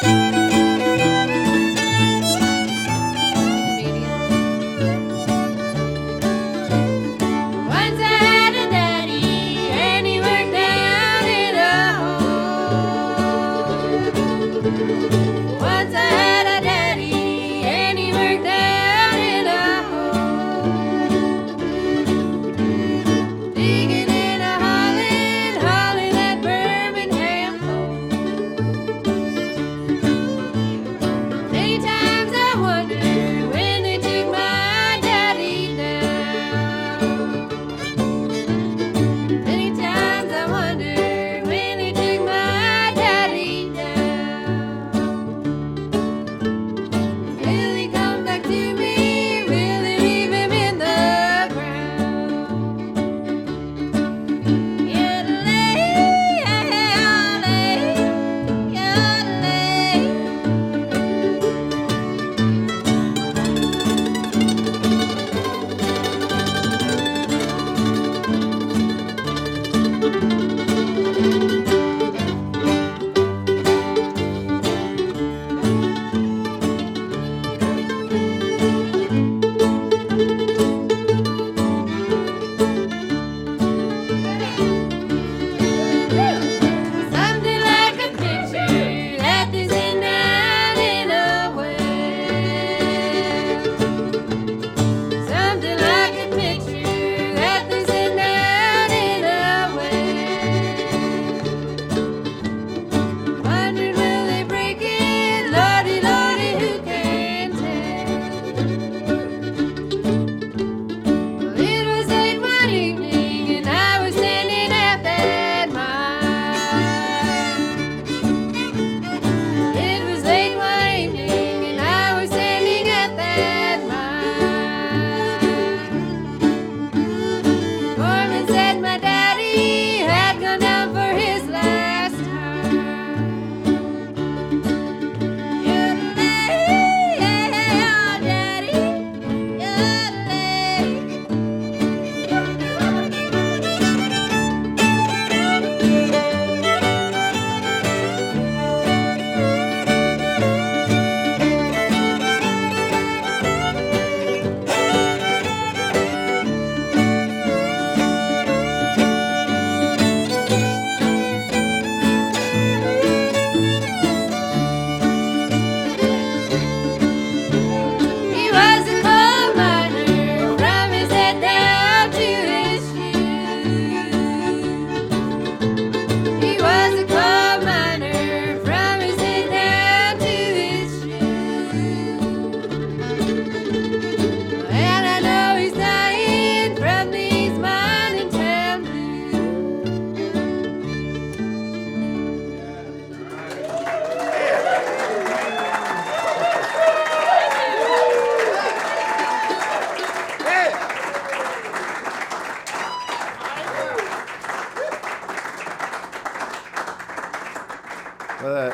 Well,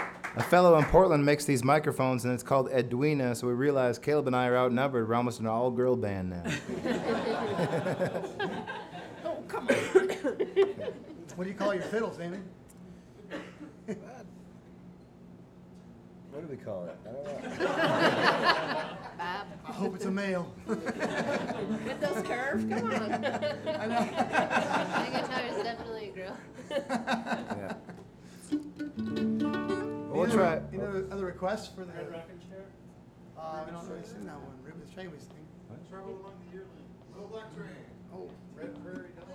a fellow in Portland makes these microphones, and it's called Edwina, so we realized Caleb and I are outnumbered. We're almost an all-girl band now. Oh, come on. What do you call your fiddles, Amy? What do we call it? I don't know. I hope it's a male. With those curves, come on. I know. My guitar is definitely a girl. Yeah. We'll try. Any other requests for the Red Rocking Chair? We don't really sing that one. Ribbon Train we sing. Travel along the yearling. Little Black Train. Oh, Red Prairie Down.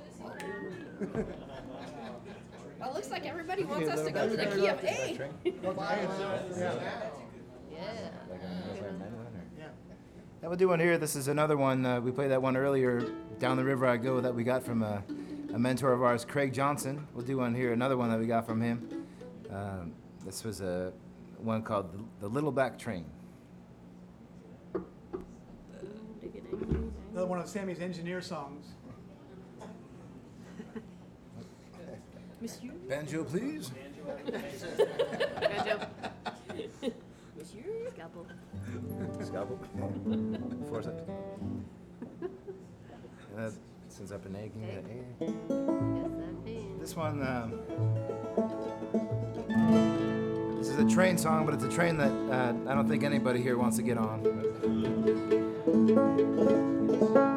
Well, it looks like everybody wants us to go to the key of A. yeah. Yeah. Yeah. Now we'll do one here. This is another one. We played that one earlier, Down the River I Go, that we got from a mentor of ours, Craig Johnson. We'll do one here, another one that we got from him. This was one called The Little Black Train. Another one of Sammy's engineer songs. Monsieur? Banjo, please. Banjo. Monsieur? Scalpel. Scalpel. Forceps. Since up in A, give me that A. Yes, that means. This one, this is is a train song, but it's a train that I don't think anybody here wants to get on.